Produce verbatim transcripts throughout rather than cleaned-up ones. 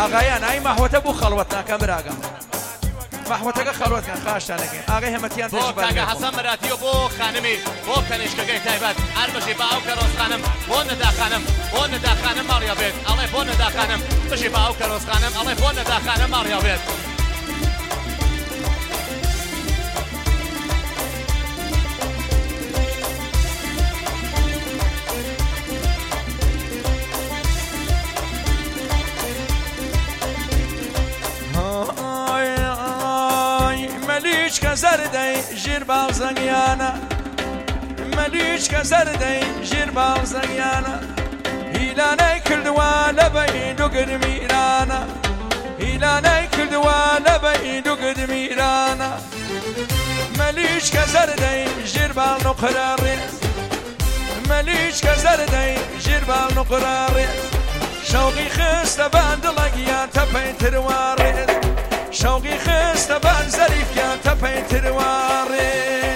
ئاغایان ئای ماحوتە بوو خەڵوەت ناکەم براگەم ماحوتەکە خەڵوەتکەن خاشتانەکەین ئاغای هەمەتیان بۆ کاکە حەسەن مەراتیۆ بۆ خانمی بۆ کەنیشکەکەی تایبەت هەر بەشی باو کەرۆز خانم بۆ نەدا خانم بۆ نەدا خانم ماڕیا بێت ئەڵێ بۆ نەدا خانم بەشی باو کەرۆز خانم ئەڵێ بۆ نەدا خانم ماڕیا بێت مەلیچکە زەردەی ژیر باڵزەنگیانە مەلیچکە زەردەی ژیر باڵزەنگیانە هیلانەی کردووە لە بەید و گرمیرانە هیلانەی کردووە لە بەید و گرمیرانە مەلیچکە زەردەی ژیر باڵ و قرارێز مەلیچکە زەردەی ژیر باڵ و قرارێز شەوقی خستە بان دڵەگیان تەپەی تروارێز شوقی خسته بان ظریفیان تپەی تروارێ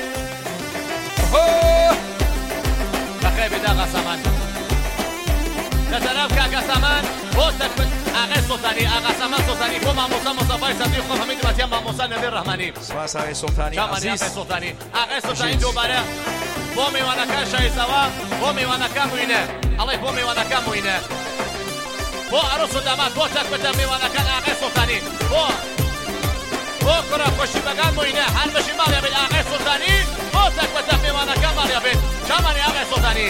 بەخێ بێت ئاغا سامان لە تەرەف کاکە سامان بۆ تەکبت ئاغای سوڵتانی ئاغا سامان سوڵتانی بۆ مامۆستا مۆستەفای سەبزی خۆ هەمووی دمەتیان مامۆستا نەبێ ڕەحمانی سوپاس ئاغای سوڵتانی عەزیز سوڵتانی ئاغای سوڵتانی دووبارە بۆ میوانەکان شایستەوە بۆ میوانەکان موینە ئەڵێ بۆ میوانەکان موینە بۆ عروس و داماد بۆ تەکبتە میوانەکان ئاغای سوڵتانی بۆ بۆ کوڕە خۆشیبەکان موینە هەر بەشی ماڵیا بێت ئاغای سوڵتانی بۆ تەکبەتە میوانەکان ماڵیا بێت چامانی ئاغای سوڵتانی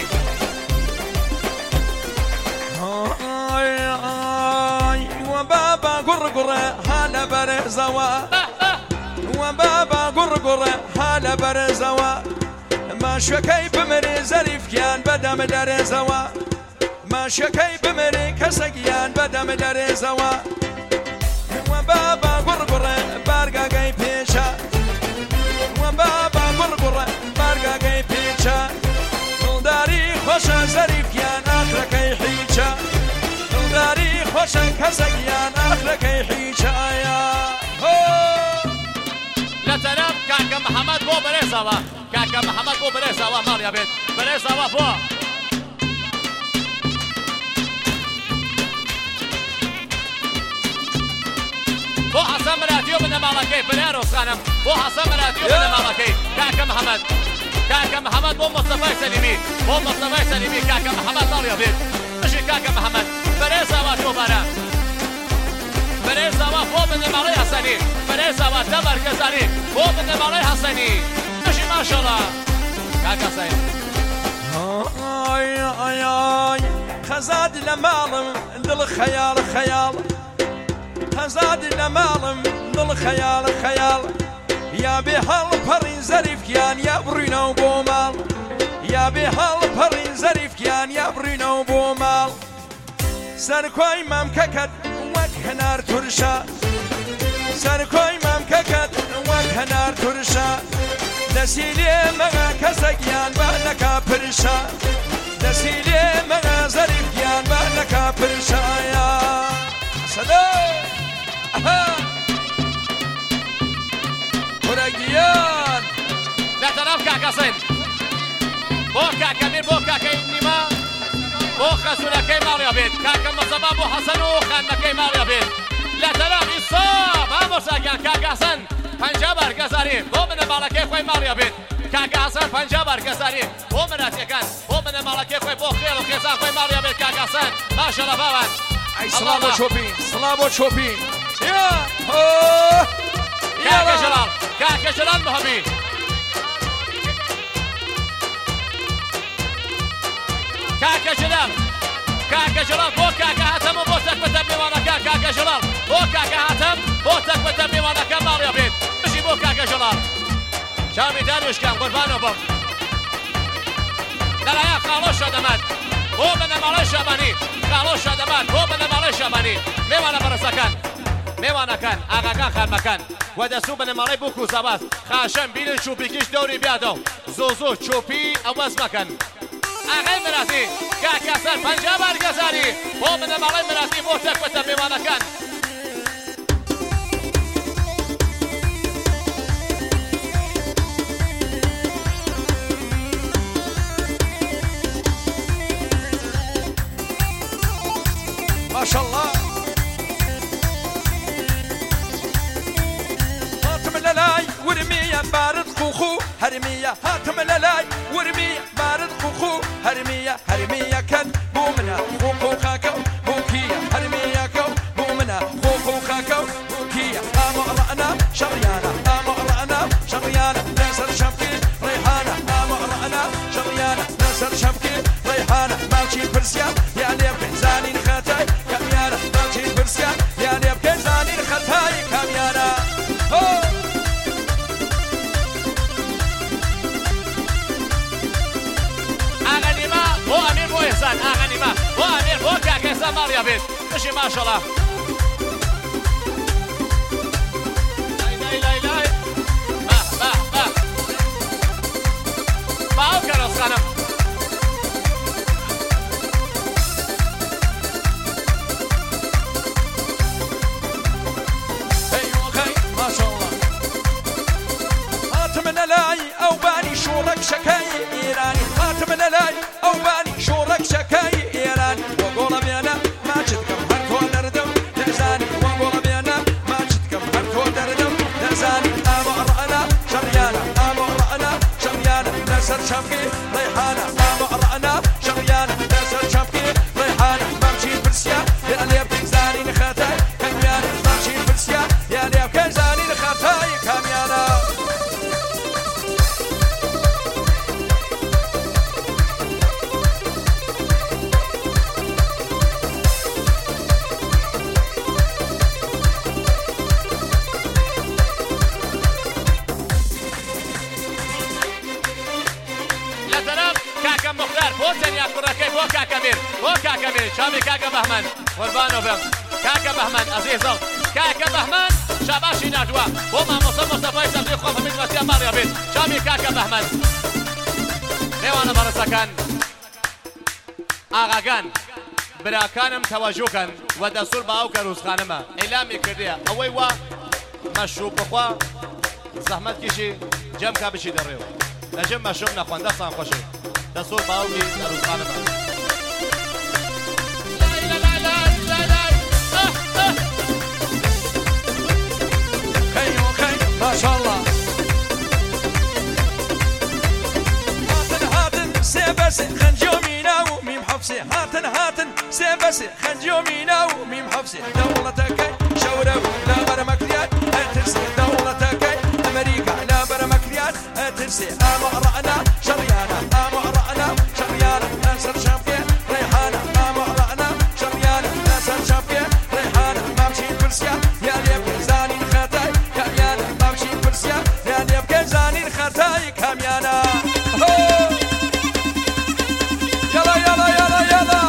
وە بابا گوڕگوڕە ها لە بەرزەوە وە بابا گوڕگوڕە ها لە بەرزەوە ماشەکەی بمرێ زەریفیان بەدەم دەرێزەوە ماشەکەی بمرێ کەسەکیان بەدەم دەرێزەوە وە بابا گوڕگوڕە بارگاگەی پێچە وە بابا گوڕگوڕە بارگاگەی پێچە دڵداری خۆشە زەریفیان ئاخرەکەی حیچە دڵداری خۆشە کەسەکیان ئاخرەکەی حیچایە لە تەرەف کاکە محەممەد بۆ بەرێزەوە کاکە محەممەد بۆ بەرێزەوە ماڵیا بێت بەرێزەوە بۆ بۆ حەسەن مەراتیۆ بنە ماڵەکەی بنە ڕۆزخانم بۆ حەسەن مەراتیۆ بنە ماڵەکەی کاکە محەممەد کاکە محەممەد بۆ مۆستەفای سەلیمی بۆ مۆستەفای سەلیمی کاکە محەممەد ماڵیا بێت بژی کاکە محەممەد بەرێزەوە دووبارە بەرێزەوە بۆ بنە ماڵەی حەسەنی بەرێزەوە دەبەر گەزاری بۆ بنە ماڵەی حەسەنی بژی ماشەڵڵا کاکە سەید خەزاد لە ماڵم دڵ خەیاڵ خەیاڵ خەزاد لە ماڵم دڵ خەیاڵ خەیاڵ یا بێ هەڵ پەڕی زەریفیان یا بڕینەوە بۆ ماڵ یا بێ هەڵ پەڕی زەریفیان یا بڕینەوە بۆ ماڵ سەرکۆی مامکەکەت وەک هەنار تورشە سەرکۆی مامکەکەت وەک هەنار تورشە دەسی لێ مەغە کەسەکیان بە نەکا پرشە دەسی لێ مەغە زەریفیان بە نەکا پرشایە سەدە ورقيان لا تنام كاكاسين بو كاكامير بو كاكاين نيما بو خسونا كي ماريا بيت كاكا مصابا بو حسن وخان كي ماريا بيت لا تنام إصاب عمر ساكان كاكاسين پنجابر گزاری بو من مالكي خوي ماريا بيت كاكاسين پنجابر گزاری بو من اتيكان بو من مالكي خوي بو خير وخيزان خوي ماريا بيت كاكاسين ما شاء الله بابان اي سلام شوبين سلام شوبين يا كاكا جلال كاكا جلال مهمي كاكا جلال كاكا جلال بو كاكا هاتم بو تكبت بميوانا كاكا جلال بو كاكا هاتم بو تكبت بميوانا كماريا بيت مشي بو كاكا جلال شامي داروش كان قربانو بم لا لا يا خالوش شادمات بو بنا مالي شاباني خالوش شادمات بو بنا مالي شاباني ميوانا برسكان میوانەکان ئاغاکان خانمەکان و دەسوو بنەماڵەی بووک و زەباز خاشەم بینن چوپیکیش دەوری بیادەوە زۆ زۆ چۆپی ئەو بەس مەکەن ئاغای مراتی کاکاسەر پەنجا بارگەزاری بۆ بنەماڵەی مراتی بۆ تەکبەتە میوانەکان ماشاءالله خوخو هرمية هاتم للاي ورمية مارد خوخو هرمية هرمية كد بومنا خوخو خاكو بوكية هرمية كو بومنا خوخو خاكو بوكية أمرأنا شريانة أمرأنا شريانة نسر شبكي ريحانة أمرأنا شريانة نسر شبكي ريحانة ماشي برسيان يعني يبقى زاني نخاتاي كميانة ماشي برسيان يعني يبقى زاني نخاتاي كميانة أغني ما هو أمير بو إحسان أغني ما هو أمير بو كاك إحسان ماريا بيت مشي ما شاء الله لاي لاي لاي باه باه باه باو كروس خانم أو باني شورك شكاي إيراني هات من لاي أو باني شورك شكاي إيراني وقول بينا ما جدكم هركو نردم نزاني وقول بينا ما جدكم هركو نردم نزاني أمرأنا شريانة أمرأنا شريانة نسر شبكي ريحانة أمرأنا شريانة نسر شبكي ريحانة ممشي برسيا يعني يبكي زاني نخاتاي كميانة ممشي برسيا يعني يبكي زاني نخاتاي كميانة بۆ کاکەمیر بۆ کاکەمیر چاوی کاکە بەهمەن قوربانۆ بم کاکە بەهمەن ئەزیزم کاکە بەهمەن شاباشی نردووە بۆ مامۆستا مۆستەفای سەبزی خۆ بەمید وەسیە ماڕیا بێت چاوی کاکە بەهمەن نێوانە بەڕێزەکان ئاغاگان براکانم تەوەجوکەن و دەسوور بە ئەو کەروسخانەمە ئەیلامی کردیە ئەوەی وا مەشروب بخوا زەحمەت کیشی جەم کا بچی دەڕێوە لەجێم مەشروب نەخوان دەستان خۆشی دەسوور بە ئەو کەروسخانەمە ما شاء الله هاتن هاتن سيبسي خنجومينا وميم حفصي هاتن هاتن سيبسي خنجومينا وميم حفصي دولتك شورو لا برمكريات هترسي دولتك أمريكا لا برمكريات هترسي أمرأنا شريانة أمرأنا شريانة نسر شامبية ريحانة أمرأنا شريانة نسر شامبية ريحانة مامشي برسيا يا ليب زاني نخاتاي كميانة مامشي برسيا يا ليب زاني نخاتاي كميانة يلا يلا يلا يلا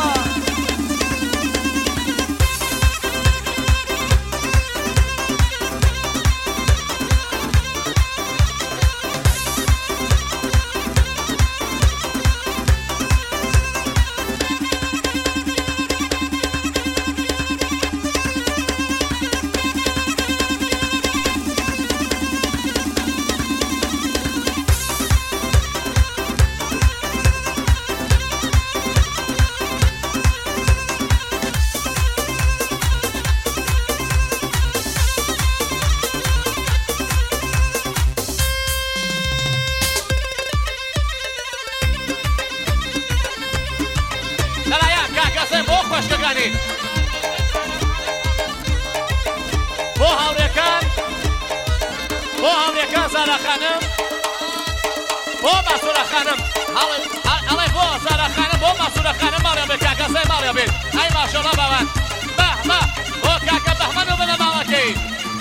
بۆ هاوڕێکان بۆ هاوڕێکان زارا خانم بۆ ماسوورە خانم ئەڵێ بۆ زارا خانم بۆ ماسوورە خانم ماڵیا بێت کاکەسەی ماڵیا بێت ئەی ماشەڵڵا باوان بە بە بۆ کاکە بەهمەن و بنە ماڵەکەی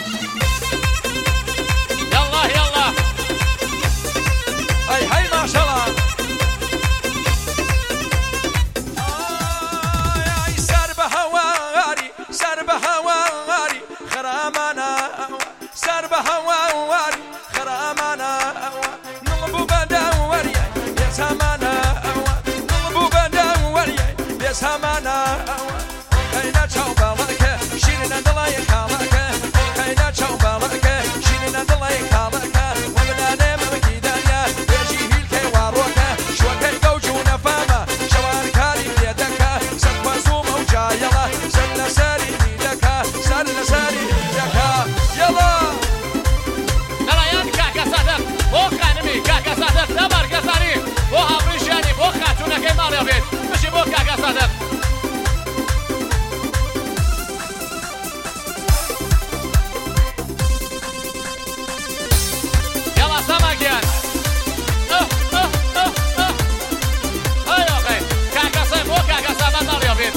یەڵڵا یەڵڵا ئەی هەی ماشەڵڵا سر بهواري خرامانا سر بهواري خرامانا نلبو بدوري يا سمانا نلبو بدوري يا سمانا كاينا تشوبالك شيرنا دلاي كالك كاينا تشوبالك شيرنا دلاي كالك وبنا نم مكيدانيا يجي هيلك واروك شو كاي جوجونا فاما شوار كاري يدك سقف زوم وجايلا سنة ساري ساري ساري يلا يلا يا كاكا صدق صادق نەبەر گەزانی بۆ هاوڕێژیانی بۆ خاتوونەکەی ماڵیا بێت بژی بۆ کاکە صادق یاڵا ساماگیان هەیۆخەی کاکە سەی بۆ کاکە سامان ماڵیا بێت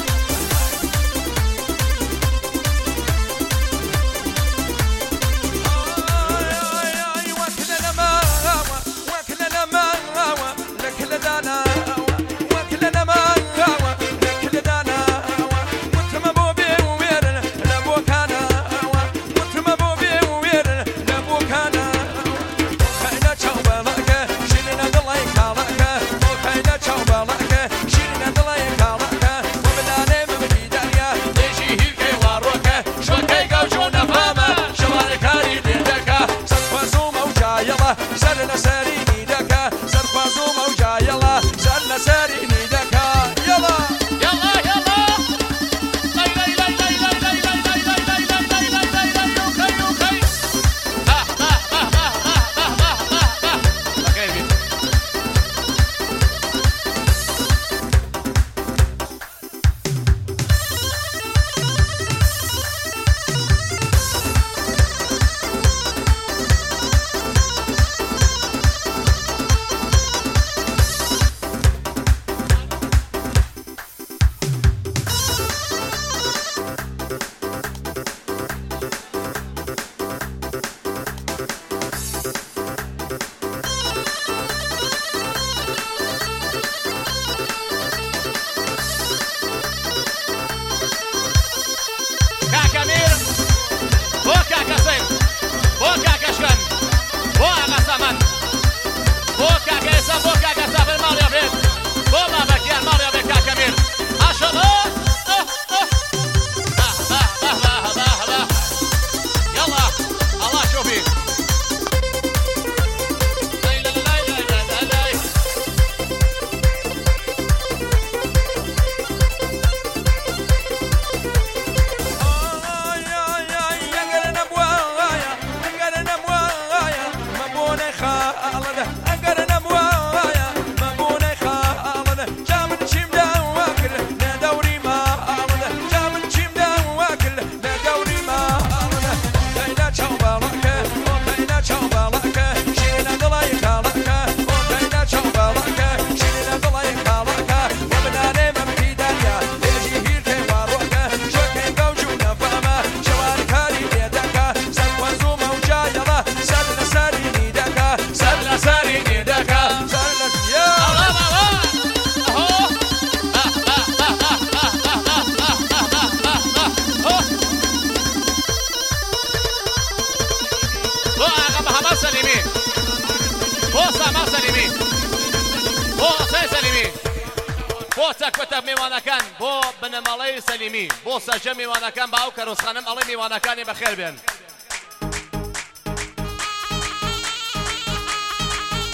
بۆ تەکوتە میوانەکان بۆ بنەماڵەی سەلیمی بۆ سەرجە میوانەکان بە ئەو کەرۆسخانەم ئەڵێ میوانەکانی بەخێر بێن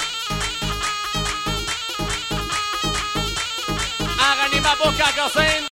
ئاغا نیمە بۆ کاکە حوسێن